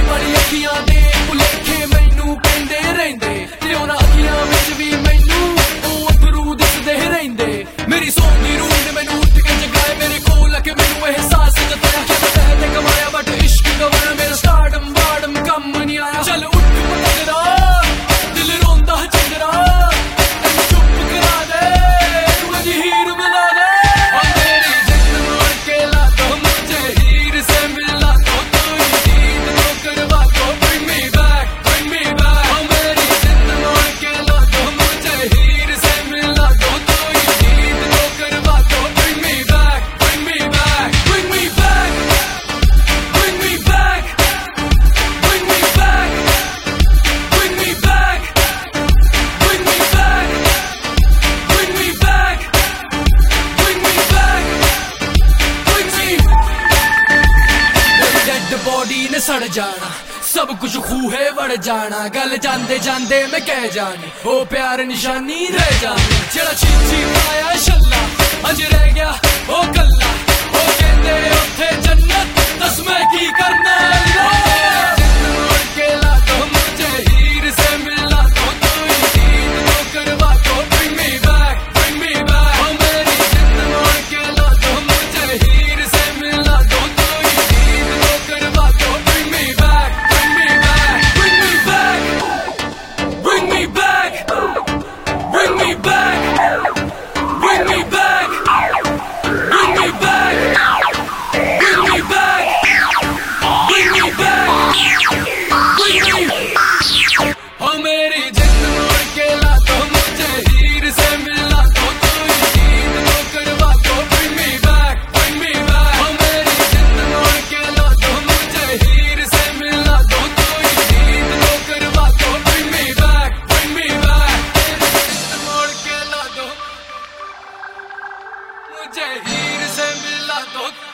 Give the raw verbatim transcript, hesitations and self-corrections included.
वाली अखियां दे भुलेखे मैनू पेंदे रहिंदे ते उन्हां अखियां विच भी मैनू ओह अथरू दिसदे रहिंदे। मेरी सौं दी रूह ने मैनू उठ के जगाए, मेरे कोल आके मैनू एहसास जताया कि मैं पैसे कमाया बट इश्क गवाया, मेरा स्टारडम वार्डम कम नहीं आया। चल उठ पतंगरा दिल रोंदा चंदरा चुप करा दे तू अजी हीर मिला दे। और मेरी जिद मोड़ के ला दो मुझे हीर से मिला दो, कोई जीत तो करवा दो, bring me back, bring me back। और मेरी जिद मोड़ के ला दो मुझे हीर से मिला दो, कोई जीत तो करवा दो, bring me back, bring me back, bring me back, bring me back, bring me back, bring me back, bring me back, bring me back, bring me back, bring me। मेरी डेड बॉडी ने सड़ जाना, सब कुछ खूहे वड़ जाना, गल जांदे जांदे मैं कह जानी ओ प्यार निशानी रह जानी। जेड़ा चीच चीच आया शल्ला अज रह गया ओ कल्ला, ओ कहंदे उत्थे जन्नत दस मैं की करना। जिद मोड़ के ला दो मुझे हीर से मिला दो, कोई जीत तो करवा दो, bring me back, bring me back। ओ मेरी जिद मोड़ के ला दो मुझे हीर से मिला दो, कोई जीत तो करवा दो, bring me back, bring me back, bring me back, bring me back, bring me back, bring me back, bring me back, bring me back, bring me back, bring me। ओ मेरी जिद मोड़ के ला दो मुझे हीर से मिला दो, कोई जीत तो करवा दो, bring me back, bring me back। ओ मेरी जिद मोड़ के ला दो मुझे हीर से मिला दो, कोई जीत तो करवा दो, bring me back, bring me back। जिद मोड़ के ला दो मुझे हीर से मिला दो।